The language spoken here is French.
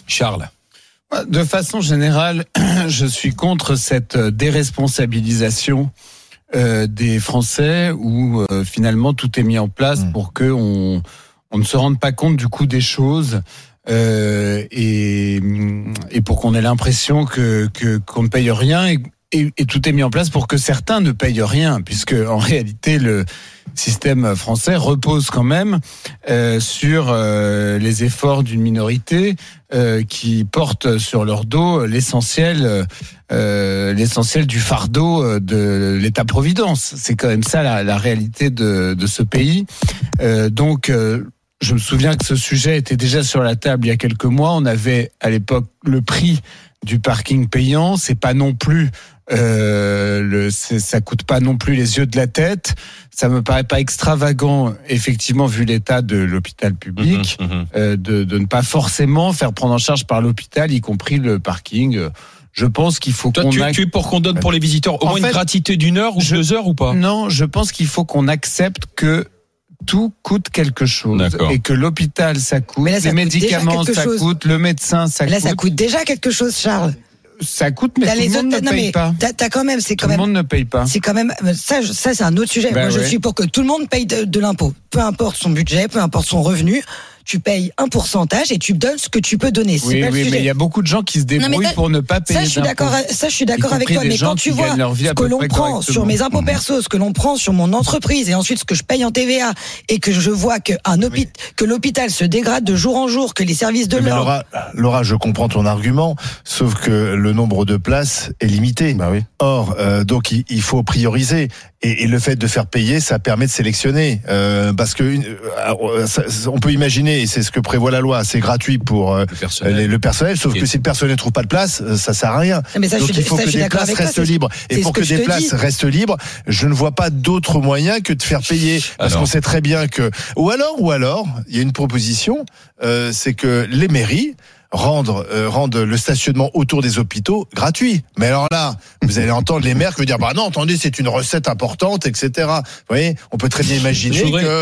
Charles. De façon générale, je suis contre cette déresponsabilisation des Français où finalement tout est mis en place pour que on ne se rende pas compte du coût des choses et pour qu'on ait l'impression qu'on ne paye rien et tout est mis en place pour que certains ne payent rien, puisque en réalité le système français repose quand même sur les efforts d'une minorité qui porte sur leur dos l'essentiel du fardeau de l'État-providence. C'est quand même ça la réalité de ce pays. Donc je me souviens que ce sujet était déjà sur la table il y a quelques mois. On avait à l'époque le prix du parking payant. C'est pas non plus ça coûte pas non plus les yeux de la tête. Ça me paraît pas extravagant, effectivement, vu l'état de l'hôpital public, de ne pas forcément faire prendre en charge par l'hôpital, y compris le parking. Je pense qu'il faut tu es pour qu'on donne pour les visiteurs au moins une gratuité d'1 heure ou 2 heures ou pas? Non, je pense qu'il faut qu'on accepte que tout coûte quelque chose. D'accord. Et que l'hôpital ça coûte, là, ça les coûte médicaments ça coûte, le médecin ça coûte. Là, ça coûte déjà quelque chose, Charles. Ça coûte, mais tout le monde ne paye pas. T'as quand même, tout le monde ne paye pas. C'est quand même ça, c'est un autre sujet. Moi, je suis pour que tout le monde paye de l'impôt, peu importe son budget, peu importe son revenu. Tu payes un pourcentage et tu donnes ce que tu peux donner. C'est pas le sujet. Mais il y a beaucoup de gens qui se débrouillent pour ne pas payer d'impôts. Ça, je suis d'accord avec toi. Mais quand tu vois ce que l'on prend sur mes impôts perso, ce que l'on prend sur mon entreprise et ensuite ce que je paye en TVA et que je vois que l'hôpital se dégrade de jour en jour, que les services de l'ordre. Laura, je comprends ton argument, sauf que le nombre de places est limité. Bah oui. Or, donc il faut prioriser. Et le fait de faire payer, ça permet de sélectionner. Parce que on peut imaginer, et c'est ce que prévoit la loi, c'est gratuit pour le personnel, sauf que si le personnel ne trouve pas de place, ça sert à rien. Mais ça, donc il faut que des places restent libres. Et pour que des places restent libres, je ne vois pas d'autre moyen que de faire payer. Parce qu'on sait très bien que... Ou alors, il y a une proposition, c'est que les mairies rendent le stationnement autour des hôpitaux gratuit. Mais alors là, vous allez entendre les maires qui vont dire, bah non, attendez, c'est une recette importante, etc. Vous voyez, on peut très bien imaginer que